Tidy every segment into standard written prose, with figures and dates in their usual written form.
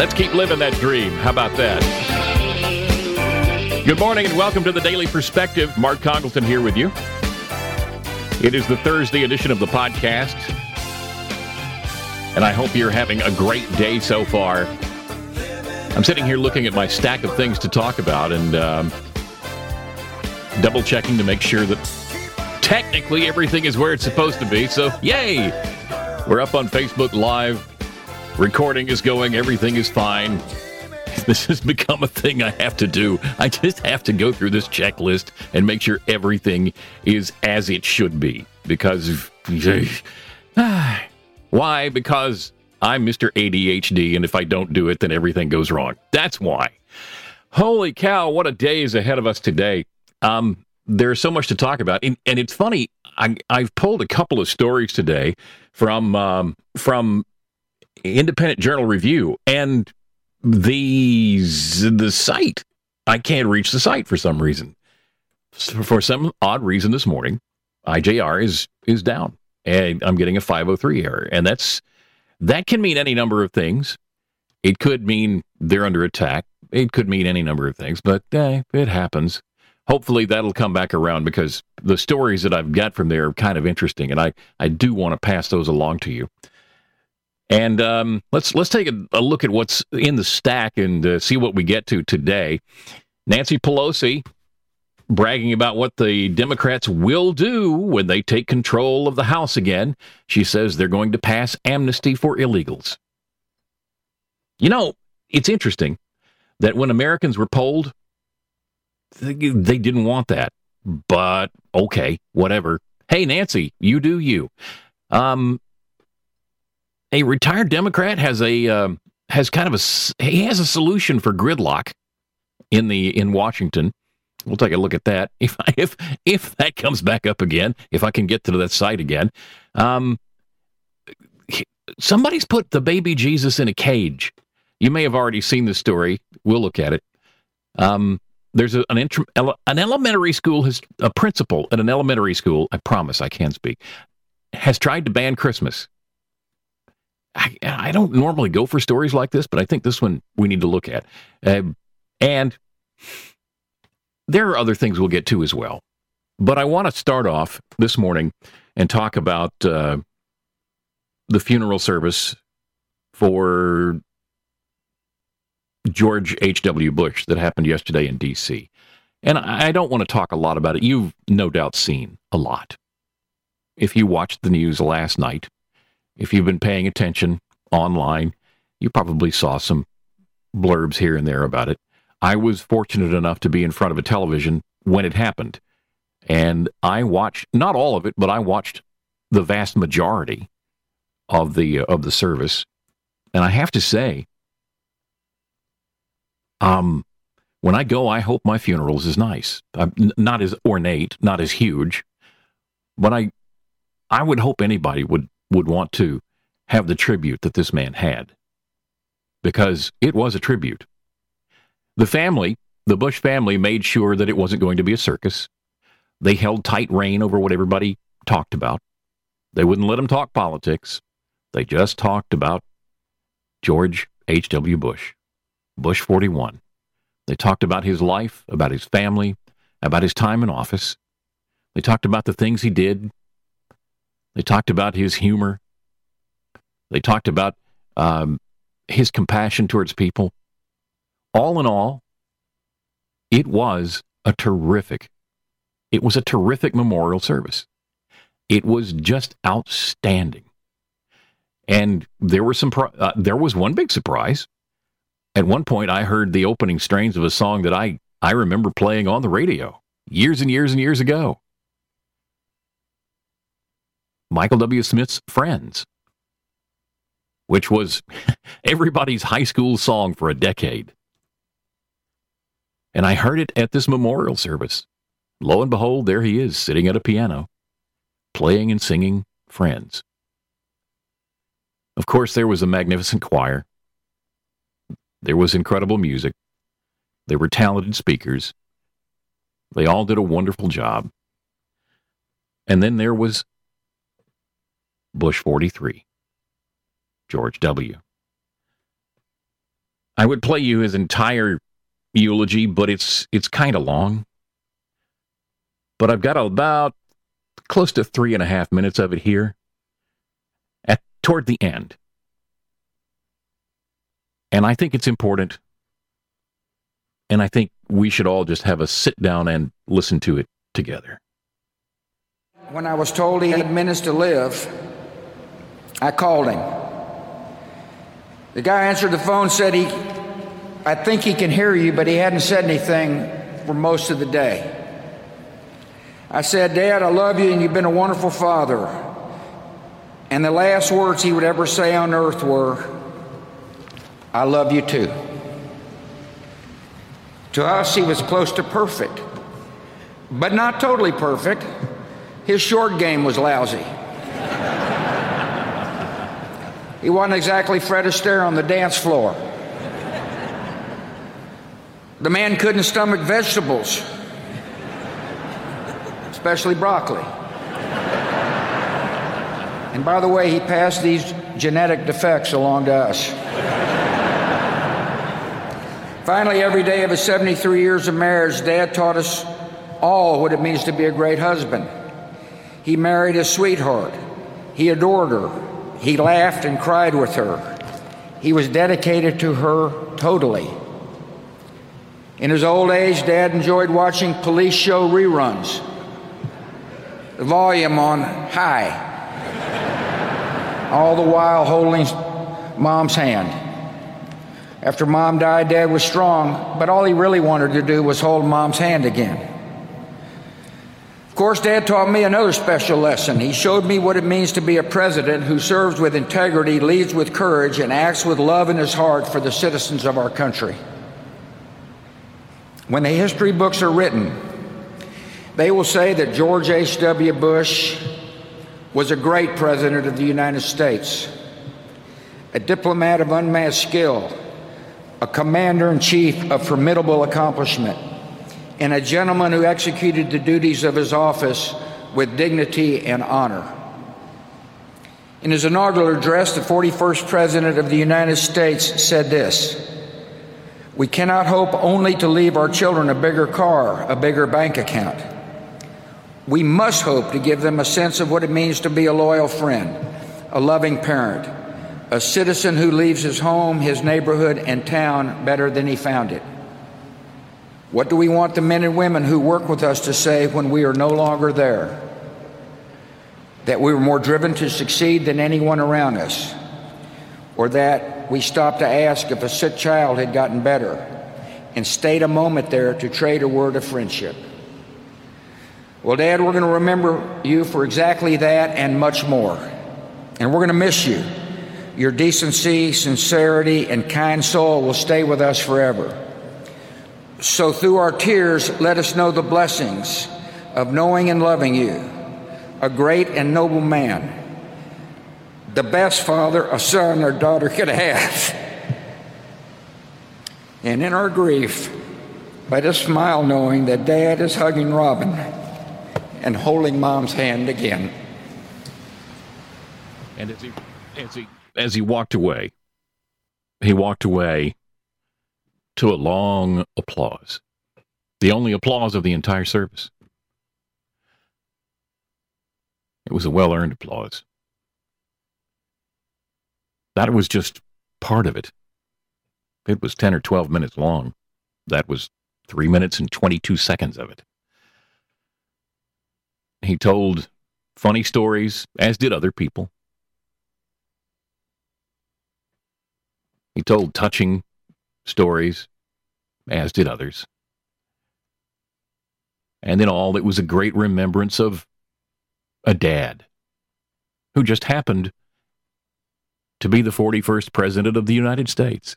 Let's keep living that dream. How about that? Good morning and welcome to the Daily Perspective. Mark Congleton here with you. It is the Thursday edition of the podcast, and I hope you're having a great day so far. I'm sitting here looking at my stack of things to talk about and double-checking to make sure that technically everything is where it's supposed to be. So, yay! We're up on Facebook Live. Recording is going. Everything is fine. This has become a thing I have to do. I just have to go through this checklist and make sure everything is as it should be. Because, why? Because I'm Mr. ADHD, and if I don't do it, then everything goes wrong. That's why. Holy cow, what a day is ahead of us today. There's so much to talk about. And it's funny, I've pulled a couple of stories today from Independent Journal Review, and the site, I can't reach the site for some reason. For some odd reason this morning, IJR is down, and I'm getting a 503 error, and that can mean any number of things. It could mean they're under attack. It could mean any number of things, but it happens. Hopefully that'll come back around, because the stories that I've got from there are kind of interesting, and I do want to pass those along to you. And let's take a look at what's in the stack and see what we get to today. Nancy Pelosi bragging about what the Democrats will do when they take control of the House again. She says they're going to pass amnesty for illegals. You know, it's interesting that when Americans were polled, they didn't want that. But, okay, whatever. Hey, Nancy, you do you. A retired Democrat has a solution for gridlock in Washington. We'll take a look at that if that comes back up again. If I can get to that site again, somebody's put the baby Jesus in a cage. You may have already seen this story. We'll look at it. There's an elementary school, a principal at an elementary school. I promise I can speak. Has tried to ban Christmas. I don't normally go for stories like this, but I think this one we need to look at. And there are other things we'll get to as well. But I want to start off this morning and talk about the funeral service for George H.W. Bush that happened yesterday in D.C. And I don't want to talk a lot about it. You've no doubt seen a lot. If you watched the news last night, if you've been paying attention online, you probably saw some blurbs here and there about it. I was fortunate enough to be in front of a television when it happened. And I watched, not all of it, but I watched the vast majority of the service. And I have to say, when I go, I hope my funeral's is nice. Not as ornate, not as huge, but I would hope anybody would want to have the tribute that this man had, because it was a tribute. The Bush family, made sure that it wasn't going to be a circus. They held tight rein over what everybody talked about. They wouldn't let them talk politics. They just talked about George H.W. Bush, Bush 41. They talked about his life, about his family, about his time in office. They talked about the things he did. They talked about his humor. They talked about his compassion towards people. All in all, it was a terrific memorial service. It was just outstanding. And there was one big surprise. At one point, I heard the opening strains of a song that I remember playing on the radio years and years and years ago. Michael W. Smith's Friends, which was everybody's high school song for a decade. And I heard it at this memorial service. Lo and behold, there he is, sitting at a piano, playing and singing Friends. Of course, there was a magnificent choir. There was incredible music. There were talented speakers. They all did a wonderful job. And then there was Bush 43, George W. I would play you his entire eulogy, but it's kind of long. But I've got about close to 3.5 minutes of it here toward the end. And I think it's important. And I think we should all just have a sit down and listen to it together. When I was told he had minutes to live, I called him. The guy answered the phone, said I think he can hear you, but he hadn't said anything for most of the day. I said, Dad, I love you and you've been a wonderful father. And the last words he would ever say on earth were, I love you too. To us, he was close to perfect, but not totally perfect. His short game was lousy. He wasn't exactly Fred Astaire on the dance floor. The man couldn't stomach vegetables, especially broccoli. And by the way, he passed these genetic defects along to us. Finally, every day of his 73 years of marriage, Dad taught us all what it means to be a great husband. He married his sweetheart. He adored her. He laughed and cried with her. He was dedicated to her totally. In his old age, Dad enjoyed watching police show reruns, the volume on high, all the while holding Mom's hand. After Mom died, Dad was strong, but all he really wanted to do was hold Mom's hand again. Of course, Dad taught me another special lesson. He showed me what it means to be a president who serves with integrity, leads with courage, and acts with love in his heart for the citizens of our country. When the history books are written, they will say that George H.W. Bush was a great president of the United States, a diplomat of unmatched skill, a commander-in-chief of formidable accomplishment, and a gentleman who executed the duties of his office with dignity and honor. In his inaugural address, the 41st President of the United States said this: "We cannot hope only to leave our children a bigger car, a bigger bank account. We must hope to give them a sense of what it means to be a loyal friend, a loving parent, a citizen who leaves his home, his neighborhood, and town better than he found it. What do we want the men and women who work with us to say when we are no longer there? That we were more driven to succeed than anyone around us, or that we stopped to ask if a sick child had gotten better and stayed a moment there to trade a word of friendship? Well, Dad, we're going to remember you for exactly that and much more. And we're going to miss you. Your decency, sincerity, and kind soul will stay with us forever. So through our tears, let us know the blessings of knowing and loving you, a great and noble man, the best father a son or daughter could have. And in our grief, let us smile knowing that Dad is hugging Robin and holding Mom's hand again." And as he walked away to a long applause, the only applause of the entire service. It was a well-earned applause. That was just part of it. It was 10 or 12 minutes long. That was 3 minutes and 22 seconds of it. He told funny stories, as did other people. He told touching stories, as did others. And in all, it was a great remembrance of a dad who just happened to be the 41st President of the United States.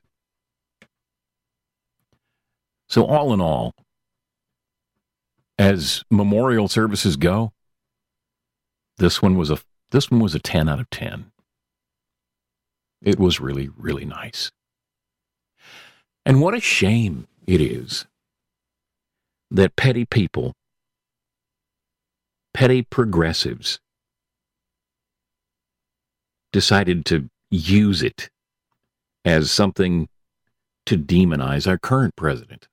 So all in all, as memorial services go, this one was a 10 out of 10. It was really, really nice. And what a shame it is that petty people, petty progressives, decided to use it as something to demonize our current president.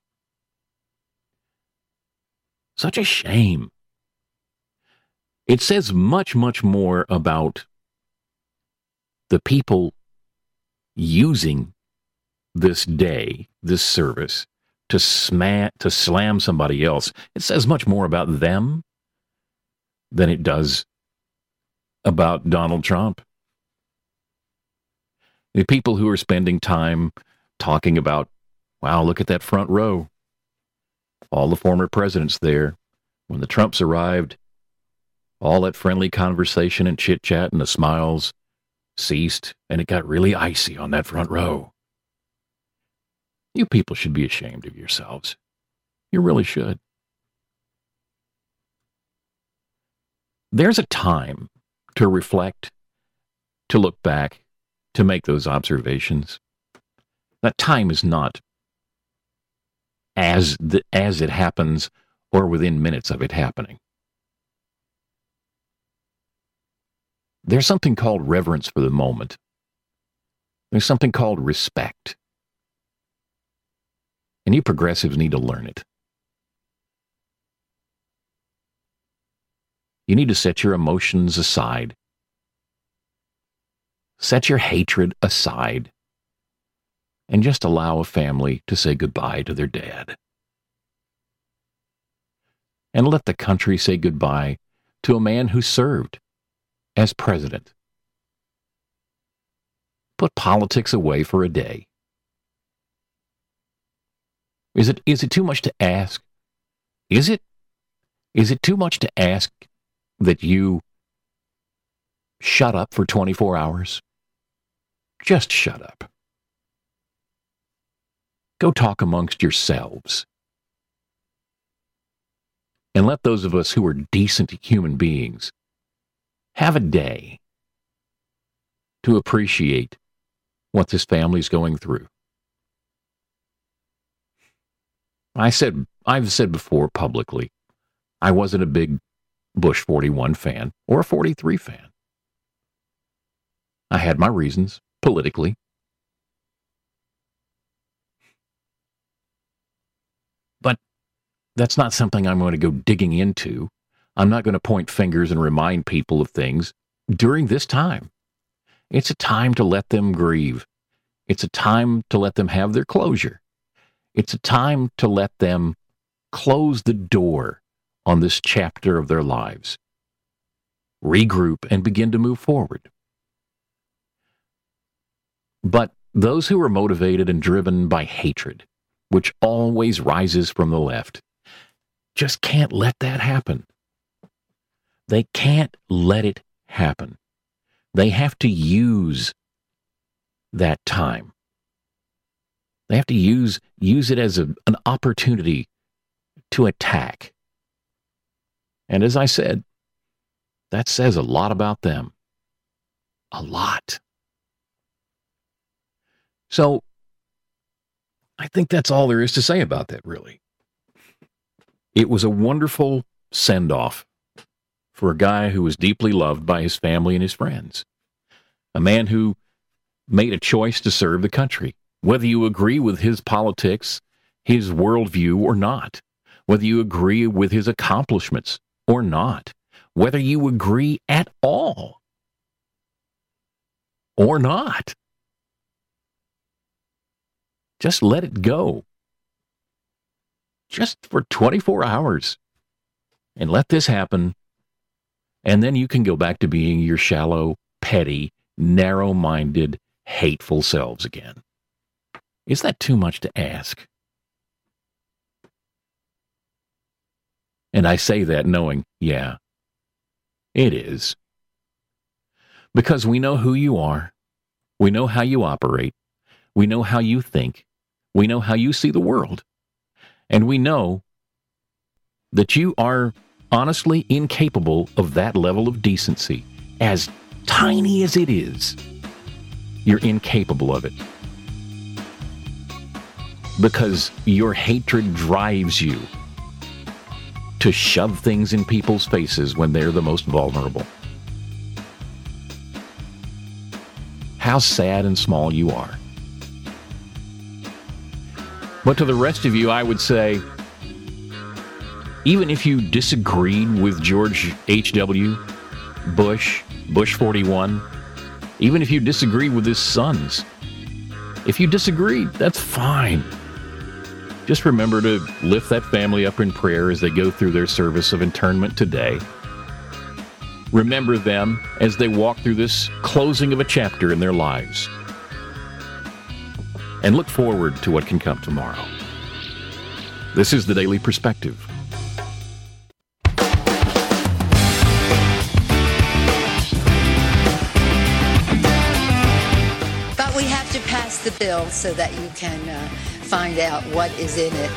Such a shame. It says much, much more about the people using this day, this service, to slam somebody else. It says much more about them than it does about Donald Trump. The people who are spending time talking about, wow, look at that front row. All the former presidents there. When the Trumps arrived, all that friendly conversation and chit-chat and the smiles ceased, and it got really icy on that front row. You people should be ashamed of yourselves. You really should. There's a time to reflect, to look back, to make those observations. That time is not as it happens or within minutes of it happening. There's something called reverence for the moment. There's something called respect. And you progressives need to learn it. You need to set your emotions aside. Set your hatred aside. And just allow a family to say goodbye to their dad. And let the country say goodbye to a man who served as president. Put politics away for a day. Is it too much to ask? Is it too much to ask that you shut up for 24 hours? Just shut up. Go talk amongst yourselves. And let those of us who are decent human beings have a day to appreciate what this family's going through. I've said before publicly, I wasn't a big Bush 41 fan or a 43 fan. I had my reasons politically. But that's not something I'm going to go digging into. I'm not going to point fingers and remind people of things during this time. It's a time to let them grieve. It's a time to let them have their closure. It's a time to let them close the door on this chapter of their lives, regroup, and begin to move forward. But those who are motivated and driven by hatred, which always rises from the left, just can't let that happen. They can't let it happen. They have to use that time. They have to use it as an opportunity to attack. And as I said, that says a lot about them. A lot. So, I think that's all there is to say about that, really. It was a wonderful send-off for a guy who was deeply loved by his family and his friends. A man who made a choice to serve the country, whether you agree with his politics, his worldview or not, whether you agree with his accomplishments or not, whether you agree at all or not. Just let it go. Just for 24 hours. And let this happen. And then you can go back to being your shallow, petty, narrow-minded, hateful selves again. Is that too much to ask? And I say that knowing, yeah, it is. Because we know who you are. We know how you operate. We know how you think. We know how you see the world. And we know that you are honestly incapable of that level of decency. As tiny as it is, you're incapable of it. Because your hatred drives you to shove things in people's faces when they're the most vulnerable. How sad and small you are. But to the rest of you, I would say, even if you disagreed with George H.W. Bush, Bush 41, even if you disagreed with his sons, if you disagreed, that's fine. Just remember to lift that family up in prayer as they go through their service of internment today. Remember them as they walk through this closing of a chapter in their lives. And look forward to what can come tomorrow. This is the Daily Perspective. But we have to pass the bill so that you can find out what is in it.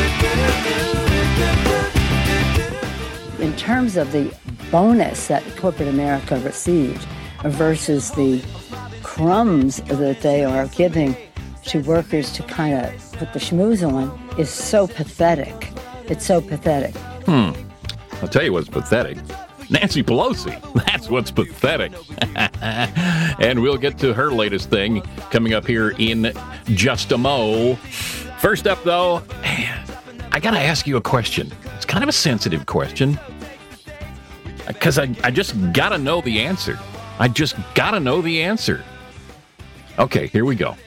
In terms of the bonus that corporate America received versus the crumbs that they are giving to workers to kind of put the schmooze on is so pathetic. It's so pathetic. I'll tell you what's pathetic. Nancy Pelosi. That's what's pathetic. And we'll get to her latest thing coming up here in just a mo. First up, though, I got to ask you a question. It's kind of a sensitive question because I just got to know the answer. I just got to know the answer. Okay, here we go.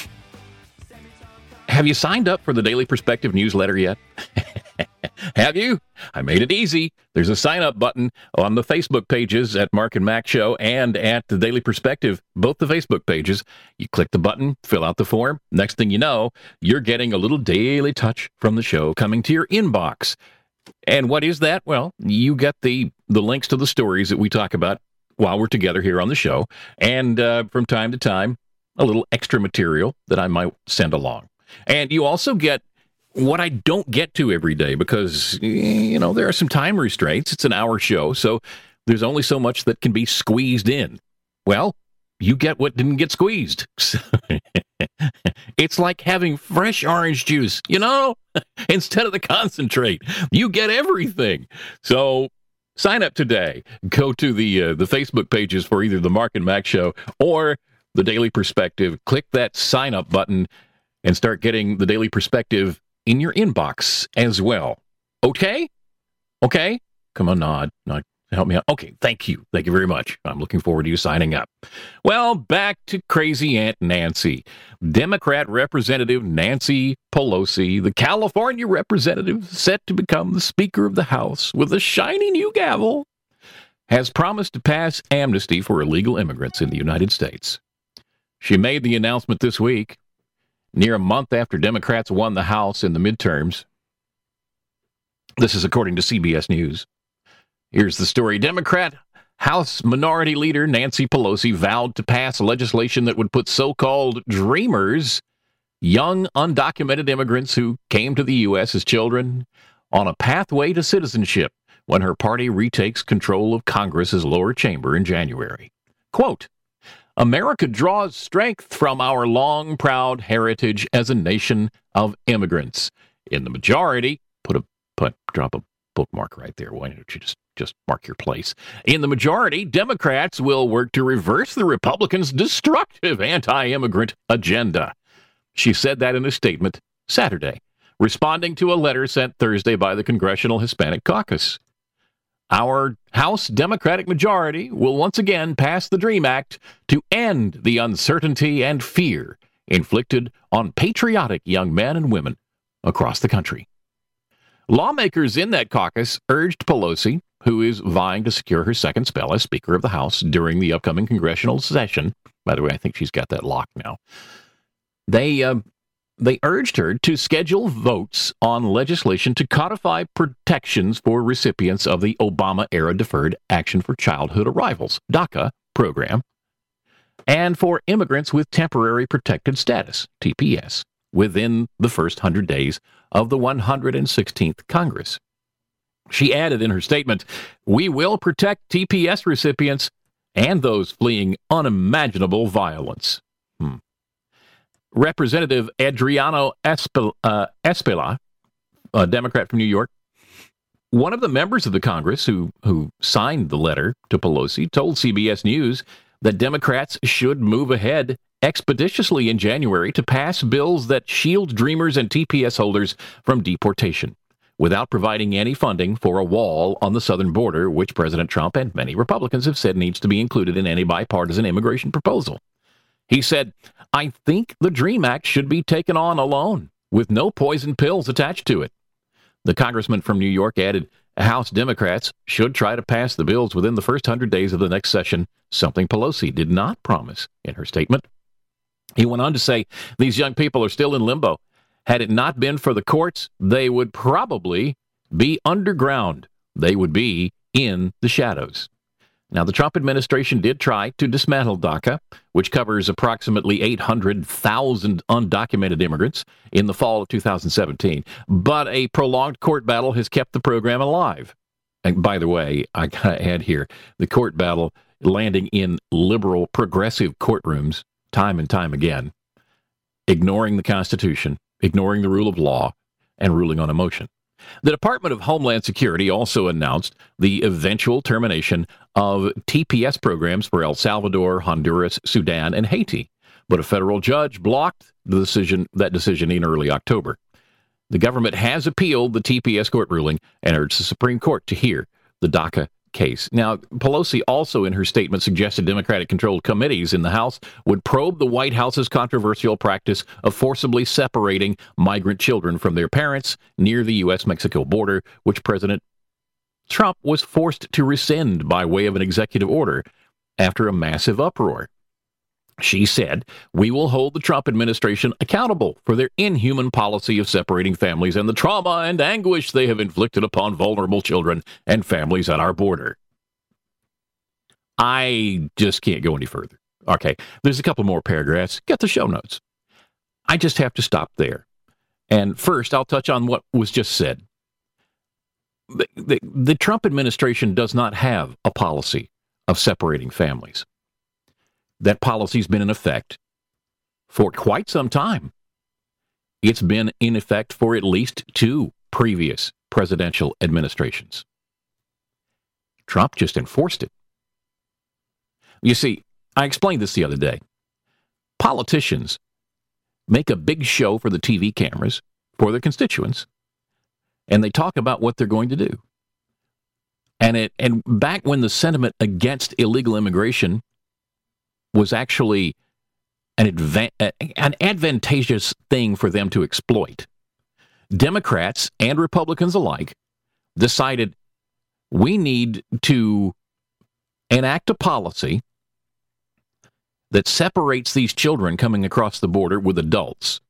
Have you signed up for the Daily Perspective newsletter yet? Have you? I made it easy. There's a sign-up button on the Facebook pages at Mark and Mac Show and at the Daily Perspective, both the Facebook pages. You click the button, fill out the form. Next thing you know, you're getting a little daily touch from the show coming to your inbox. And what is that? Well, you get the links to the stories that we talk about while we're together here on the show. And from time to time, a little extra material that I might send along. And you also get what I don't get to every day because, there are some time restraints. It's an hour show, so there's only so much that can be squeezed in. Well, you get what didn't get squeezed. It's like having fresh orange juice, instead of the concentrate. You get everything. So sign up today. Go to the Facebook pages for either the Mark and Mac Show or the Daily Perspective. Click that sign up button and start getting the Daily Perspective in your inbox as well. Okay? Okay? Come on, nod. Help me out. Okay, thank you. Thank you very much. I'm looking forward to you signing up. Well, back to crazy Aunt Nancy. Democrat Representative Nancy Pelosi, the California representative set to become the Speaker of the House with a shiny new gavel, has promised to pass amnesty for illegal immigrants in the United States. She made the announcement this week, near a month after Democrats won the House in the midterms. This is according to CBS News. Here's the story. Democrat House Minority Leader Nancy Pelosi vowed to pass legislation that would put so-called dreamers, young undocumented immigrants who came to the U.S. as children, on a pathway to citizenship when her party retakes control of Congress's lower chamber in January. Quote, America draws strength from our long, proud heritage as a nation of immigrants. In the majority, drop a bookmark right there. Why don't you just mark your place? In the majority, Democrats will work to reverse the Republicans' destructive anti-immigrant agenda. She said that in a statement Saturday, responding to a letter sent Thursday by the Congressional Hispanic Caucus. Our House Democratic majority will once again pass the DREAM Act to end the uncertainty and fear inflicted on patriotic young men and women across the country. Lawmakers in that caucus urged Pelosi, who is vying to secure her second spell as Speaker of the House during the upcoming congressional session. By the way, I think she's got that locked now. They urged her to schedule votes on legislation to codify protections for recipients of the Obama-era Deferred Action for Childhood Arrivals, DACA, program, and for immigrants with temporary protected status, TPS, within the first 100 days of the 116th Congress. She added in her statement, "We will protect TPS recipients and those fleeing unimaginable violence." Representative Adriano Espela, a Democrat from New York, one of the members of the Congress who signed the letter to Pelosi, told CBS News that Democrats should move ahead expeditiously in January to pass bills that shield Dreamers and TPS holders from deportation, without providing any funding for a wall on the southern border, which President Trump and many Republicans have said needs to be included in any bipartisan immigration proposal. He said, "I think the DREAM Act should be taken on alone, with no poison pills attached to it." The congressman from New York added, House Democrats should try to pass the bills within the first 100 days of the next session, something Pelosi did not promise in her statement. He went on to say, these young people are still in limbo. Had it not been for the courts, they would probably be underground. They would be in the shadows. Now, the Trump administration did try to dismantle DACA, which covers approximately 800,000 undocumented immigrants, in the fall of 2017. But a prolonged court battle has kept the program alive. And by the way, I got to add here, the court battle landing in liberal, progressive courtrooms time and time again, ignoring the Constitution, ignoring the rule of law, and ruling on emotion. The Department of Homeland Security also announced the eventual termination of TPS programs for El Salvador, Honduras, Sudan, and Haiti, but a federal judge blocked that decision in early October. The government has appealed the TPS court ruling and urged the Supreme Court to hear the DACA case. Now, Pelosi also in her statement suggested Democratic-controlled committees in the House would probe the White House's controversial practice of forcibly separating migrant children from their parents near the U.S.-Mexico border, which President Trump was forced to rescind by way of an executive order after a massive uproar. She said, "We will hold the Trump administration accountable for their inhuman policy of separating families and the trauma and anguish they have inflicted upon vulnerable children and families at our border." I just can't go any further. Okay, there's a couple more paragraphs. Get the show notes. I just have to stop there. And first, I'll touch on what was just said. The Trump administration does not have a policy of separating families. That policy's been in effect for quite some time. It's been in effect for at least 2 previous presidential administrations. Trump just enforced it. You see, I explained this the other day. Politicians make a big show for the TV cameras, for their constituents, and they talk about what they're going to do. And back when the sentiment against illegal immigration was actually an advantageous thing for them to exploit, Democrats and Republicans alike decided we need to enact a policy that separates these children coming across the border with adults.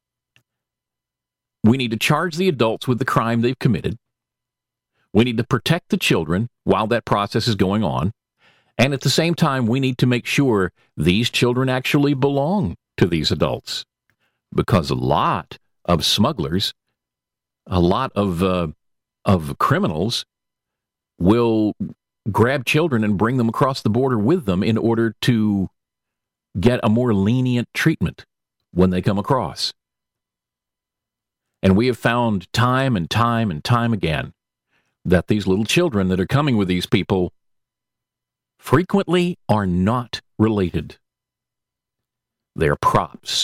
We need to charge the adults with the crime they've committed. We need to protect the children while that process is going on. And at the same time, we need to make sure these children actually belong to these adults. Because a lot of smugglers, a lot of criminals will grab children and bring them across the border with them in order to get a more lenient treatment when they come across. And we have found time and time and time again that these little children that are coming with these people frequently are not related. They're props.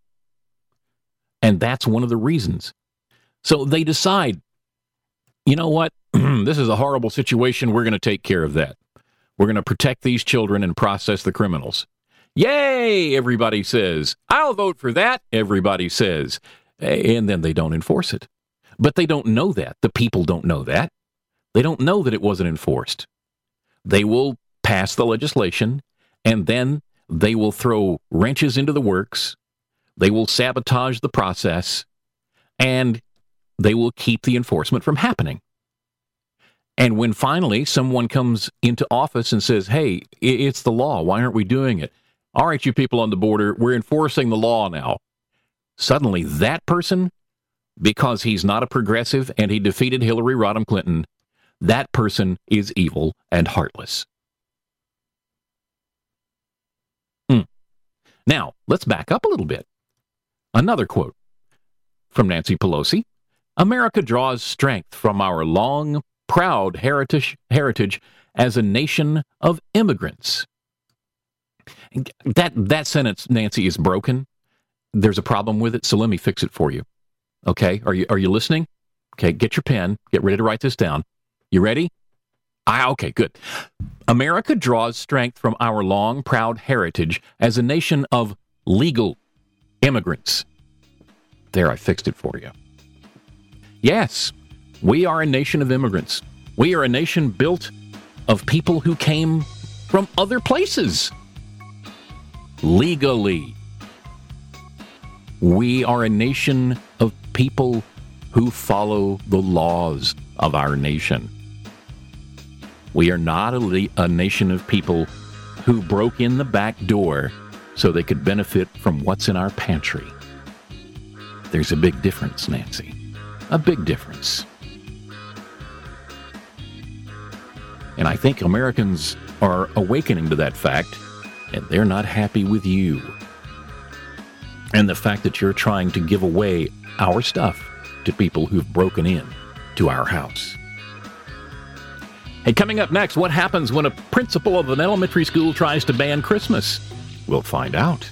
And that's one of the reasons. So they decide, you know what? This is a horrible situation. We're going to take care of that. We're going to protect these children and process the criminals. Yay, everybody says. I'll vote for that, everybody says. And then they don't enforce it. But they don't know that. The people don't know that. They don't know that it wasn't enforced. They will pass the legislation, and then they will throw wrenches into the works. They will sabotage the process, and they will keep the enforcement from happening. And when finally someone comes into office and says, hey, it's the law, why aren't we doing it? All right, you people on the border, we're enforcing the law now. Suddenly that person, because he's not a progressive and he defeated Hillary Rodham Clinton, that person is evil and heartless. Now, let's back up a little bit. Another quote from Nancy Pelosi. America draws strength from our long, proud heritage as a nation of immigrants. That sentence, Nancy, is broken. There's a problem with it, so let me fix it for you. Okay? Are you listening? Okay, get your pen. Get ready to write this down. You ready? Okay, good. America draws strength from our long, proud heritage as a nation of legal immigrants. There, I fixed it for you. Yes, we are a nation of immigrants. We are a nation built of people who came from other places. Legally. We are a nation of people who follow the laws of our nation. We are not a nation of people who broke in the back door so they could benefit from what's in our pantry. There's a big difference, Nancy. A big difference. And I think Americans are awakening to that fact, and they're not happy with you. And the fact that you're trying to give away our stuff to people who've broken in to our house. Hey, coming up next, what happens when a principal of an elementary school tries to ban Christmas? We'll find out.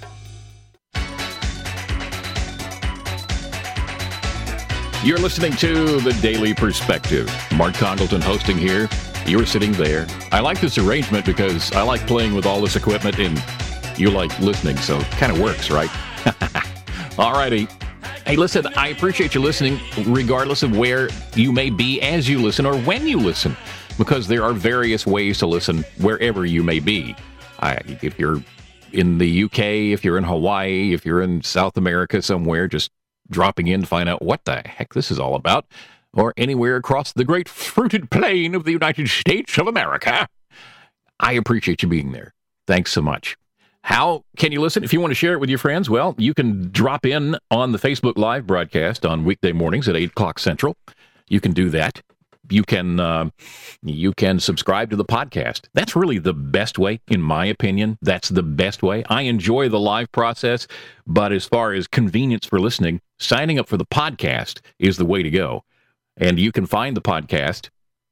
You're listening to The Daily Perspective. Mark Congleton hosting here. You're sitting there. I like this arrangement because I like playing with all this equipment and you like listening, so it kind of works, right? All righty. Hey, listen, I appreciate you listening regardless of where you may be as you listen or when you listen, because there are various ways to listen wherever you may be. If you're in the UK, if you're in Hawaii, if you're in South America somewhere, just dropping in to find out what the heck this is all about, or anywhere across the great fruited plain of the United States of America, I appreciate you being there. Thanks so much. How can you listen? If you want to share it with your friends, well, you can drop in on the Facebook Live broadcast on weekday mornings at 8 o'clock Central. You can do that. You can subscribe to the podcast. That's really the best way, in my opinion. That's the best way. I enjoy the live process, but as far as convenience for listening, signing up for the podcast is the way to go. And you can find the podcast.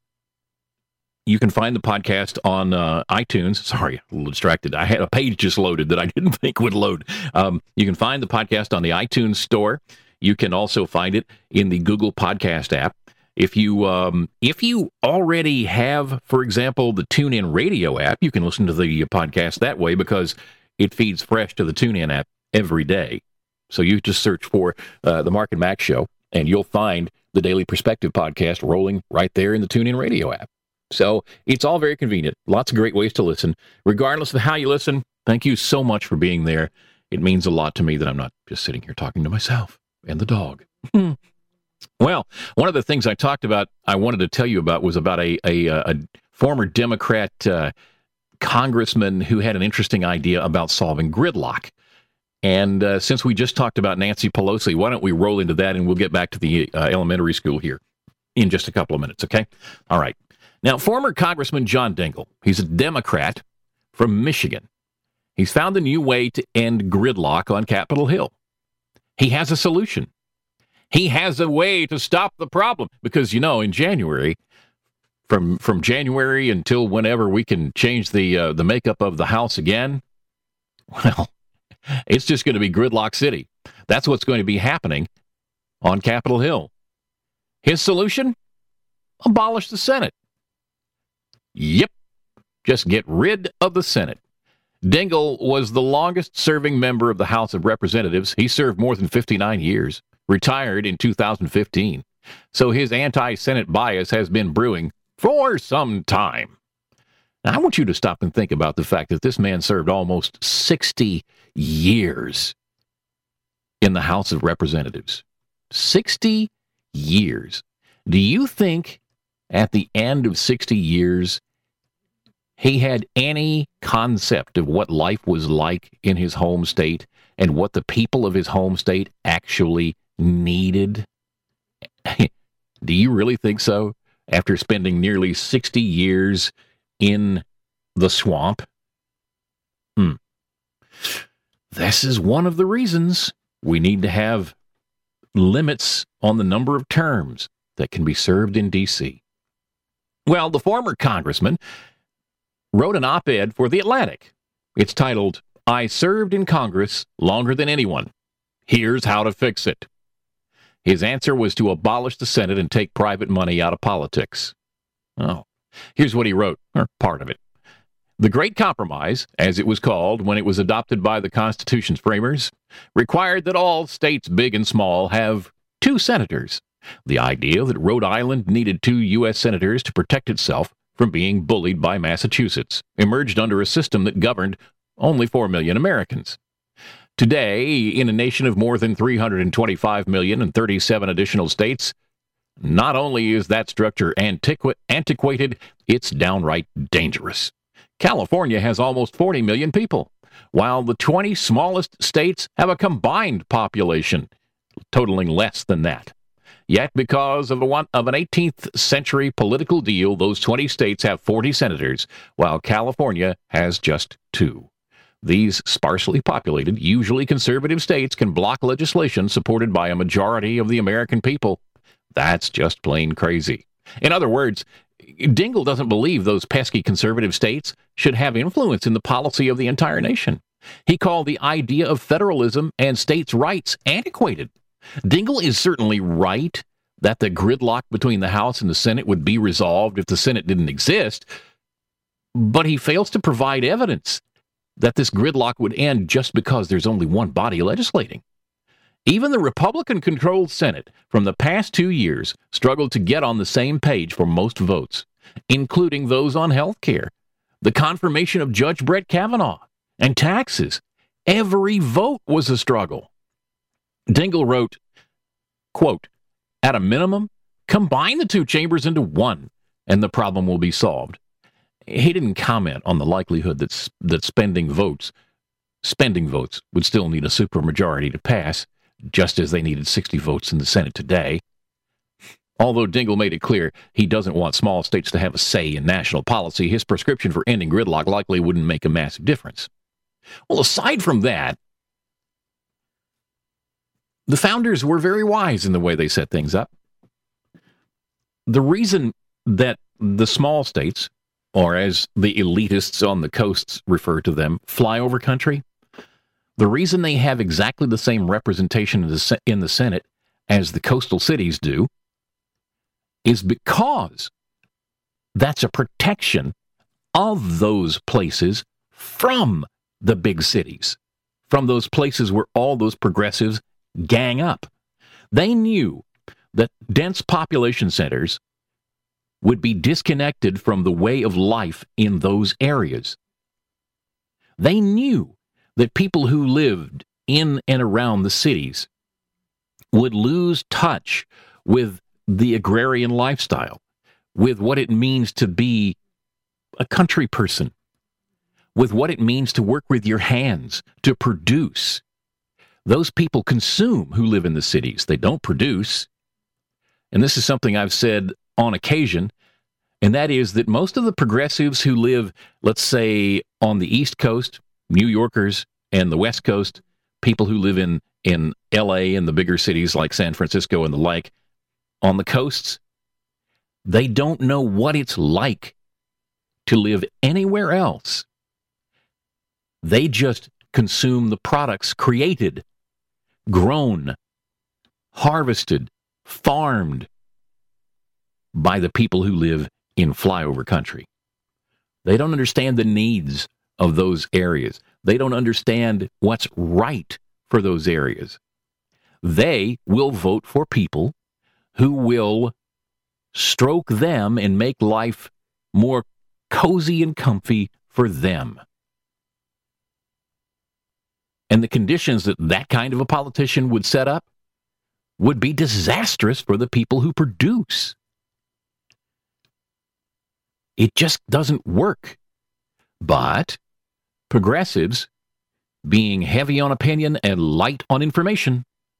You can find the podcast on iTunes. Sorry, a little distracted. I had a page just loaded that I didn't think would load. You can find the podcast on the iTunes store. You can also find it in the Google Podcast app. If you already have, for example, the TuneIn Radio app, you can listen to the podcast that way because it feeds fresh to the TuneIn app every day. So you just search for the Mark and Max Show, and you'll find the Daily Perspective podcast rolling right there in the TuneIn Radio app. So it's all very convenient. Lots of great ways to listen. Regardless of how you listen, thank you so much for being there. It means a lot to me that I'm not just sitting here talking to myself and the dog. Well, one of the things I wanted to tell you about was about a former Democrat congressman who had an interesting idea about solving gridlock. And since we just talked about Nancy Pelosi, why don't we roll into that and we'll get back to the elementary school here in just a couple of minutes, okay? All right. Now, former Congressman John Dingell, he's a Democrat from Michigan. He's found a new way to end gridlock on Capitol Hill. He has a solution. He has a way to stop the problem because, you know, in January, from January until whenever we can change the makeup of the House again, well, it's just going to be gridlock city. That's what's going to be happening on Capitol Hill. His solution? Abolish the Senate. Yep. Just get rid of the Senate. Dingell was the longest-serving member of the House of Representatives. He served more than 59 years, retired in 2015. So his anti-Senate bias has been brewing for some time. Now, I want you to stop and think about the fact that this man served almost 60 years in the House of Representatives. 60 years. Do you think at the end of 60 years, he had any concept of what life was like in his home state and what the people of his home state actually needed? Do you really think so? After spending nearly 60 years in the swamp? This is one of the reasons we need to have limits on the number of terms that can be served in D.C. Well, the former congressman wrote an op-ed for The Atlantic It's titled, "I Served in Congress Longer Than Anyone. Here's How to Fix It." His answer was to abolish the Senate and take private money out of politics. Oh, here's what he wrote, or part of it. The Great Compromise, as it was called when it was adopted by the Constitution's framers, required that all states, big and small, have 2 senators. The idea that Rhode Island needed 2 U.S. senators to protect itself from being bullied by Massachusetts emerged under a system that governed only 4 million Americans. Today, in a nation of more than 325 million and 37 additional states, not only is that structure antiquated, it's downright dangerous. California has almost 40 million people, while the 20 smallest states have a combined population totaling less than that. Yet, because of an 18th century political deal, those 20 states have 40 senators, while California has just 2. These sparsely populated, usually conservative states can block legislation supported by a majority of the American people. That's just plain crazy. In other words, Dingell doesn't believe those pesky conservative states should have influence in the policy of the entire nation. He called the idea of federalism and states' rights antiquated. Dingell is certainly right that the gridlock between the House and the Senate would be resolved if the Senate didn't exist, but he fails to provide evidence that this gridlock would end just because there's only one body legislating. Even the Republican-controlled Senate from the past 2 years struggled to get on the same page for most votes, including those on health care, the confirmation of Judge Brett Kavanaugh, and taxes. Every vote was a struggle. Dingell wrote, quote, "At a minimum, combine the 2 chambers into one, and the problem will be solved." He didn't comment on the likelihood that spending votes would still need a supermajority to pass, just as they needed 60 votes in the Senate today. Although Dingell made it clear he doesn't want small states to have a say in national policy, his prescription for ending gridlock likely wouldn't make a massive difference. Well, aside from that, the founders were very wise in the way they set things up. The reason that the small states, or as the elitists on the coasts refer to them, flyover country, the reason they have exactly the same representation in the Senate as the coastal cities do is because that's a protection of those places from the big cities, from those places where all those progressives gang up. They knew that dense population centers would be disconnected from the way of life in those areas. They knew that people who lived in and around the cities would lose touch with the agrarian lifestyle, with what it means to be a country person, with what it means to work with your hands, to produce. Those people consume who live in the cities. They don't produce. And this is something I've said on occasion, and that is that most of the progressives who live, let's say, on the East Coast, New Yorkers, and the West Coast, people who live in L.A. and the bigger cities like San Francisco and the like, on the coasts, they don't know what it's like to live anywhere else. They just consume the products created, grown, harvested, farmed by the people who live in flyover country. They don't understand the needs of those areas. They don't understand what's right for those areas. They will vote for people who will stroke them and make life more cozy and comfy for them. And the conditions that that kind of a politician would set up would be disastrous for the people who produce. It just doesn't work. But progressives, being heavy on opinion and light on information,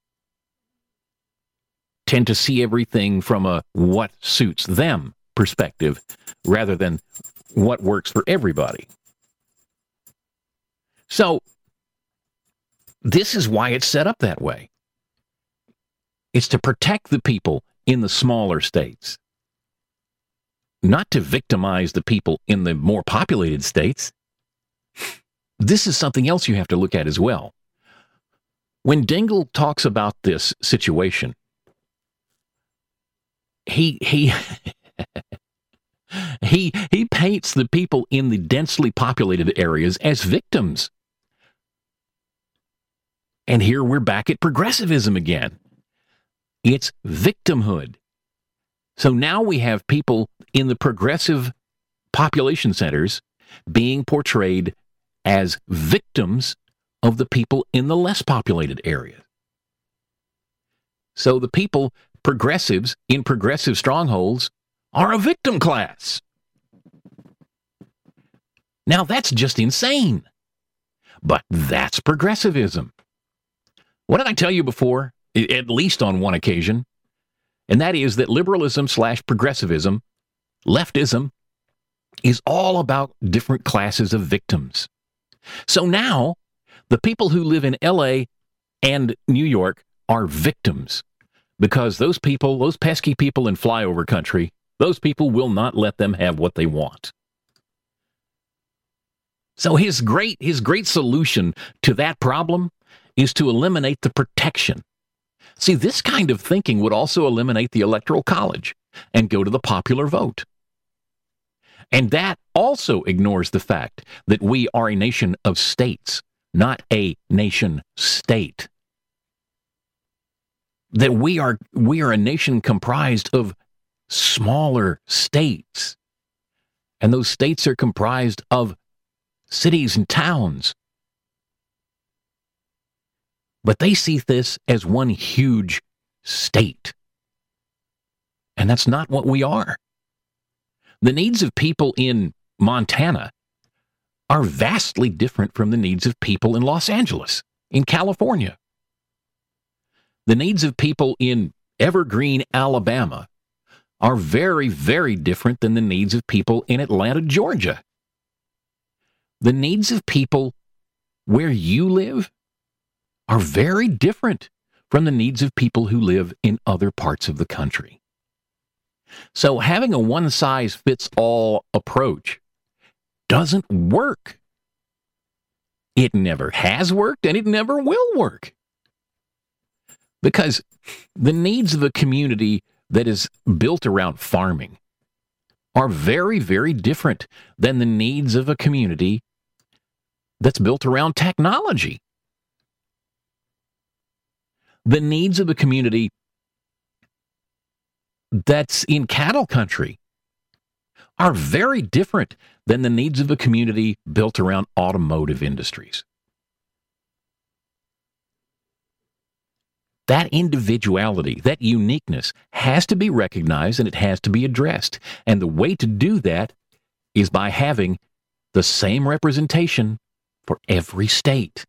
tend to see everything from a what suits them perspective rather than what works for everybody. So, this is why it's set up that way. It's to protect the people in the smaller states, not to victimize the people in the more populated states. this is something else you have to look at as well. When Dingell talks about this situation, he paints the people in the densely populated areas as victims. And here we're back at progressivism again. It's victimhood. So now we have people in the progressive population centers being portrayed as victims of the people in the less populated areas. So the people, progressives in progressive strongholds, are a victim class. Now that's just insane. But that's progressivism. What did I tell you before, at least on one occasion? And that is that liberalism/progressivism, leftism, is all about different classes of victims. So now, the people who live in LA and New York are victims because those people, those pesky people in flyover country, those people will not let them have what they want. So his great solution to that problem is to eliminate the protection. See, this kind of thinking would also eliminate the Electoral College and go to the popular vote. And that also ignores the fact that we are a nation of states, not a nation state. That we are a nation comprised of smaller states. And those states are comprised of cities and towns. But they see this as one huge state. And that's not what we are. The needs of people in Montana are vastly different from the needs of people in Los Angeles, in California. The needs of people in Evergreen, Alabama are very, very different than the needs of people in Atlanta, Georgia. The needs of people where you live are very different from the needs of people who live in other parts of the country. So having a one-size-fits-all approach doesn't work. It never has worked, and it never will work. Because the needs of a community that is built around farming are very, very different than the needs of a community that's built around technology. The needs of a community that's in cattle country are very different than the needs of a community built around automotive industries. That individuality, that uniqueness has to be recognized and it has to be addressed. And the way to do that is by having the same representation for every state.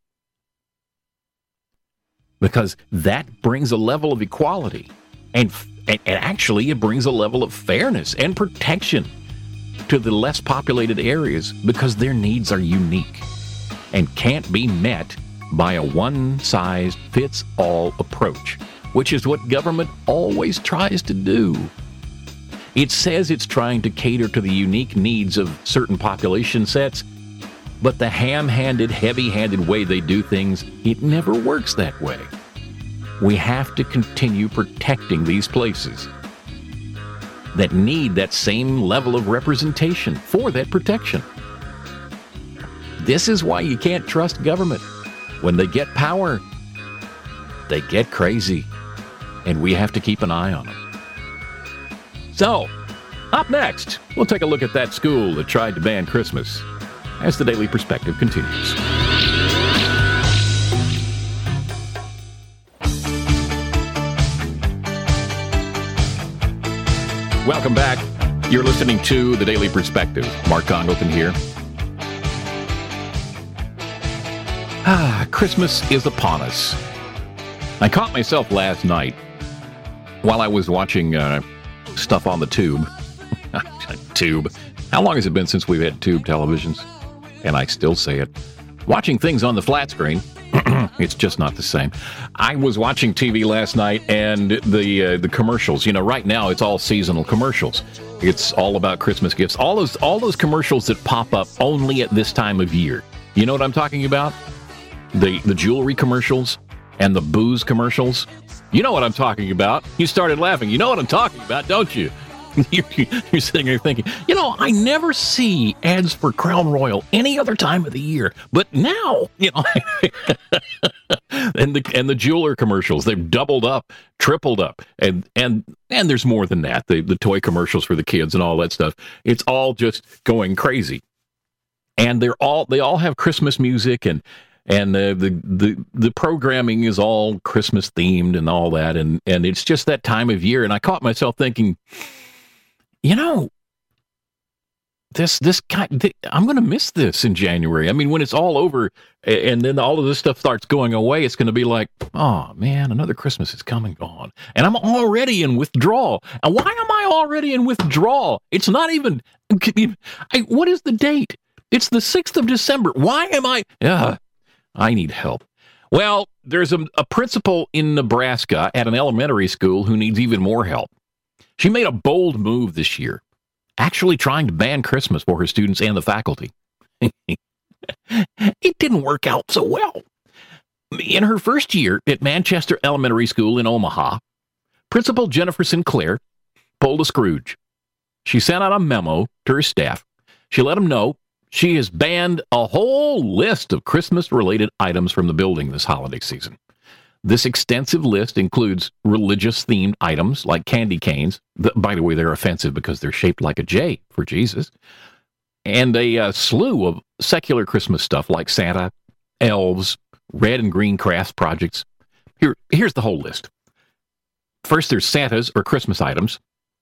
Because that brings a level of equality and actually it brings a level of fairness and protection to the less populated areas because their needs are unique and can't be met by a one-size-fits-all approach, which is what government always tries to do. It says it's trying to cater to the unique needs of certain population sets, but the ham-handed, heavy-handed way they do things, it never works that way. We have to continue protecting these places that need that same level of representation for that protection. This is why you can't trust government. When they get power, they get crazy, and we have to keep an eye on them. So, up next, we'll take a look at that school that tried to ban Christmas as the Daily Perspective continues. Welcome back. You're listening to the Daily Perspective. Mark Congleton here. Christmas is upon us. I caught myself last night while I was watching stuff on the tube. Tube. How long has it been since we've had tube televisions? And I still say it. Watching things on the flat screen, it's just not the same. I was watching TV last night and the commercials. You know, right now it's all seasonal commercials. It's all about Christmas gifts. All those commercials that pop up only at this time of year. You know what I'm talking about? The jewelry commercials and the booze commercials. You know what I'm talking about. You started laughing. You know what I'm talking about, don't you? You're sitting there thinking, I never see ads for Crown Royal any other time of the year, but now, and the jeweler commercials, they've doubled up, tripled up, and there's more than that. The toy commercials for the kids and all that stuff. It's all just going crazy, and they all have Christmas music and the programming is all Christmas themed and all that, and it's just that time of year, and I caught myself thinking, this kind, I'm going to miss this in January. I mean, when it's all over and then all of this stuff starts going away, it's going to be like, oh man, another Christmas is coming gone. And I'm already in withdrawal. And why am I already in withdrawal? It's not even, what is the date? It's the 6th of December. Why am I need help. Well, there's a principal in Nebraska at an elementary school who needs even more help. She made a bold move this year, actually trying to ban Christmas for her students and the faculty. It didn't work out so well. In her first year at Manchester Elementary School in Omaha, Principal Jennifer Sinclair pulled a Scrooge. She sent out a memo to her staff. She let them know she has banned a whole list of Christmas-related items from the building this holiday season. This extensive list includes religious-themed items like candy canes. By the way, they're offensive because they're shaped like a J for Jesus. And a slew of secular Christmas stuff like Santa, elves, red and green crafts projects. Here's the whole list. First, there's Santa's or Christmas items.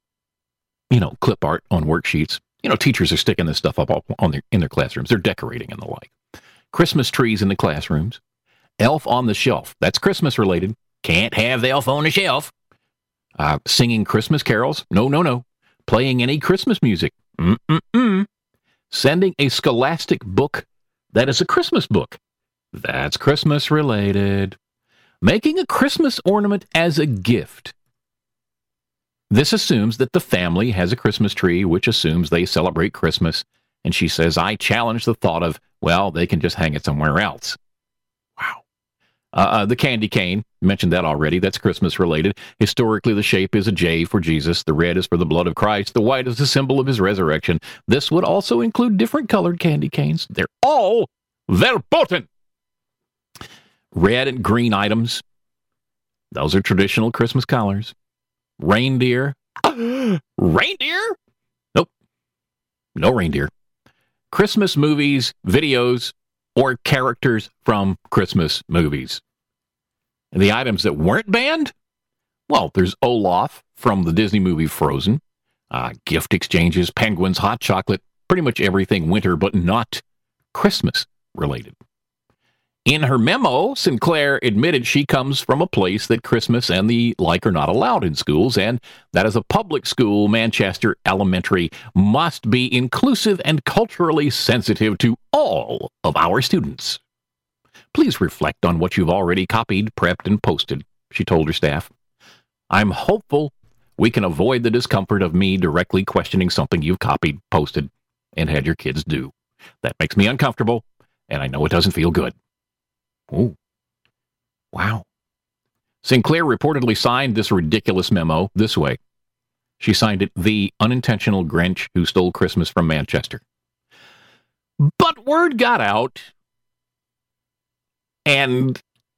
Clip art on worksheets. Teachers are sticking this stuff up in their classrooms. They're decorating and the like. Christmas trees in the classrooms. Elf on the shelf. That's Christmas related. Can't have the elf on the shelf. Singing Christmas carols. No. Playing any Christmas music. Sending a scholastic book that is a Christmas book. That's Christmas related. Making a Christmas ornament as a gift. This assumes that the family has a Christmas tree, which assumes they celebrate Christmas. And she says, I challenge the thought of, well, they can just hang it somewhere else. Wow. The candy cane, mentioned that already. That's Christmas related. Historically, the shape is a J for Jesus. The red is for the blood of Christ. The white is the symbol of his resurrection. This would also include different colored candy canes. They're all verboten. Red and green items. Those are traditional Christmas colors. Reindeer. Reindeer? Nope. No reindeer. Christmas movies, videos, or characters from Christmas movies. And the items that weren't banned? Well, there's Olaf from the Disney movie Frozen, gift exchanges, penguins, hot chocolate, pretty much everything winter, but not Christmas related. In her memo, Sinclair admitted she comes from a place that Christmas and the like are not allowed in schools, and that as a public school, Manchester Elementary must be inclusive and culturally sensitive to all of our students. Please reflect on what you've already copied, prepped, and posted, she told her staff. I'm hopeful we can avoid the discomfort of me directly questioning something you've copied, posted, and had your kids do. That makes me uncomfortable, and I know it doesn't feel good. Oh, wow. Sinclair reportedly signed this ridiculous memo this way. She signed it, the unintentional Grinch who stole Christmas from Manchester. But word got out, and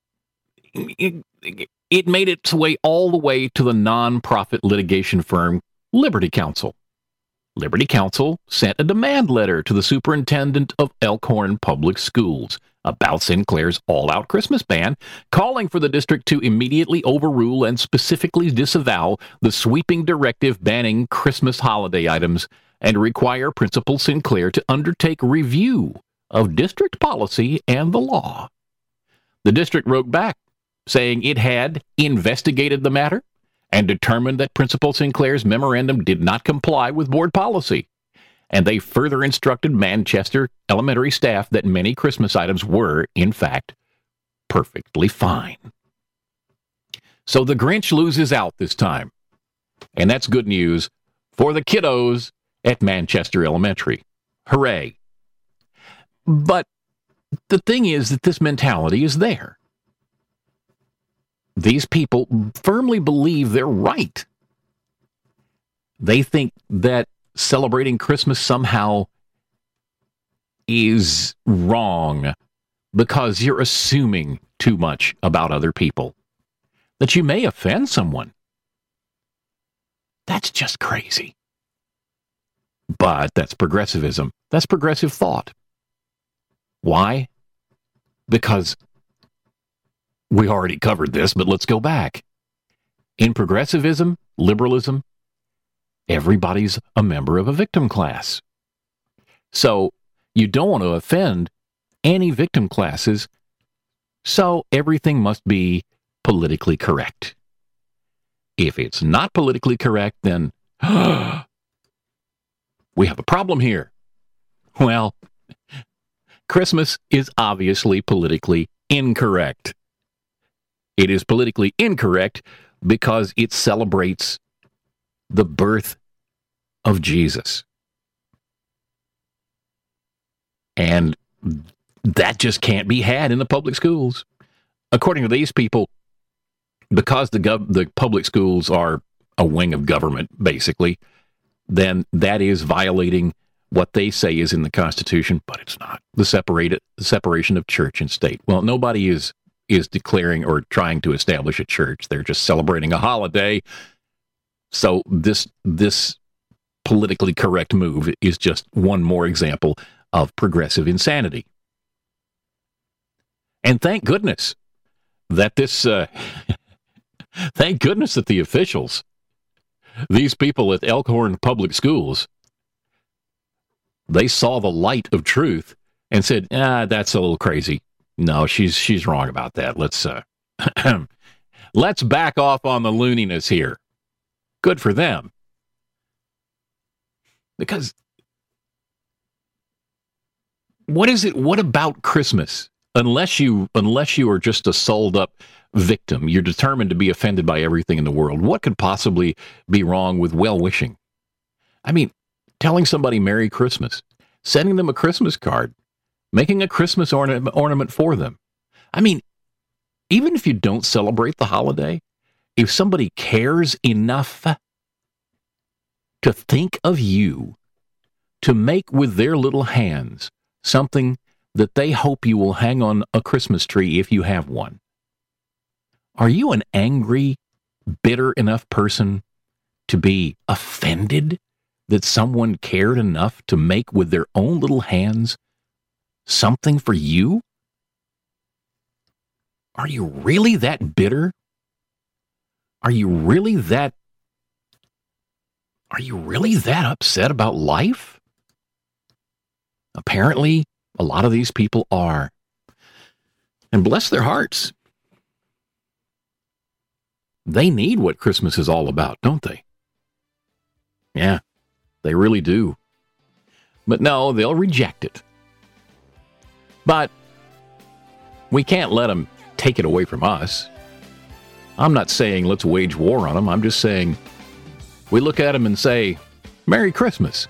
it made its way all the way to the nonprofit litigation firm Liberty Counsel. Liberty Counsel sent a demand letter to the superintendent of Elkhorn Public Schools about Sinclair's all-out Christmas ban, calling for the district to immediately overrule and specifically disavow the sweeping directive banning Christmas holiday items and require Principal Sinclair to undertake review of district policy and the law. The district wrote back, saying it had investigated the matter and determined that Principal Sinclair's memorandum did not comply with board policy. And they further instructed Manchester Elementary staff that many Christmas items were, in fact, perfectly fine. So the Grinch loses out this time. And that's good news for the kiddos at Manchester Elementary. Hooray. But the thing is that this mentality is there. These people firmly believe they're right. They think that celebrating Christmas somehow is wrong because you're assuming too much about other people, that you may offend someone. That's just crazy. But that's progressivism. That's progressive thought. Why? Because we already covered this, but let's go back. In progressivism, liberalism, everybody's a member of a victim class. So you don't want to offend any victim classes, so everything must be politically correct. If it's not politically correct, then we have a problem here. Well, Christmas is obviously politically incorrect. It is politically incorrect because it celebrates the birth of Jesus. And that just can't be had in the public schools. According to these people, because the public schools are a wing of government, basically, then that is violating what they say is in the Constitution, but it's not. The separation of church and state. Well, nobody is declaring or trying to establish a church. They're just celebrating a holiday. So this politically correct move is just one more example of progressive insanity. And thank goodness that thank goodness that the officials, these people at Elkhorn Public Schools, they saw the light of truth and said, that's a little crazy. No, she's wrong about that. Let's back off on the looniness here. Good for them. Because what is it? What about Christmas? Unless you are just a sold up victim, you're determined to be offended by everything in the world. What could possibly be wrong with well-wishing? I mean, telling somebody Merry Christmas, sending them a Christmas card, making a Christmas ornament for them. I mean, even if you don't celebrate the holiday, if somebody cares enough to think of you, to make with their little hands something that they hope you will hang on a Christmas tree if you have one, are you an angry, bitter enough person to be offended that someone cared enough to make with their own little hands something for you? Are you really that bitter? Are you really that upset about life? Apparently, a lot of these people are. And bless their hearts. They need what Christmas is all about, don't they? Yeah, they really do. But no, they'll reject it. But we can't let them take it away from us. I'm not saying let's wage war on them. I'm just saying we look at them and say, Merry Christmas.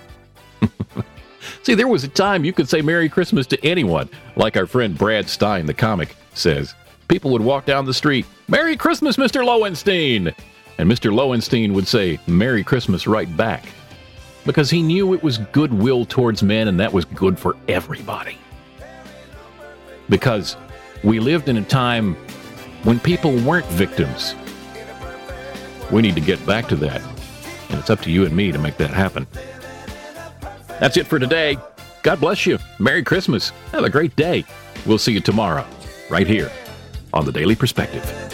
See, there was a time you could say Merry Christmas to anyone. Like our friend Brad Stein, the comic, says. People would walk down the street, Merry Christmas, Mr. Lowenstein. And Mr. Lowenstein would say, Merry Christmas right back. Because he knew it was goodwill towards men, and that was good for everybody. Because we lived in a time when people weren't victims. We need to get back to that. And it's up to you and me to make that happen. That's it for today. God bless you. Merry Christmas. Have a great day. We'll see you tomorrow, right here on The Daily Perspective.